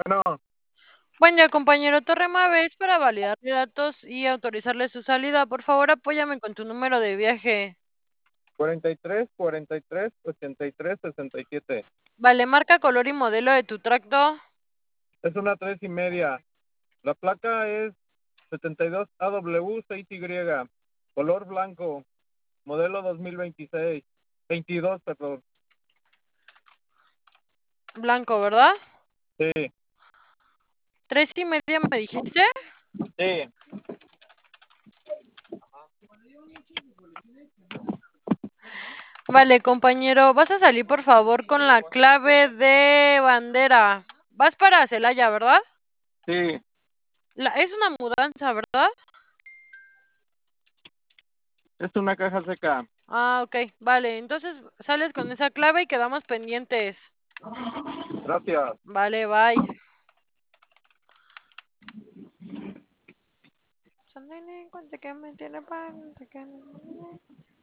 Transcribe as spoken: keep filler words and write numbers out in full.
Bueno, Buen día, compañero Torremaves, para validar datos y autorizarle su salida. Por favor, apóyame con tu número de viaje. cuarenta y tres, cuarenta y tres, ochenta y tres, sesenta y siete. Vale, marca, color y modelo de tu tracto. Es una tres y media. La placa es setenta y dos A W seis Y. Color blanco. Modelo dos mil veintiséis. veintidós, perdón. Blanco, ¿verdad? Sí, Tres y media, ¿me dijiste? sí. Vale, compañero, vas a salir por favor con la clave de bandera. Vas para Celaya, ¿verdad? Sí, La- es una mudanza, ¿verdad? es una caja seca. Ah, ok, vale. Entonces sales con esa clave y quedamos pendientes. Gracias. Vale, bye. Son delincuentes que me tienen pan, que me-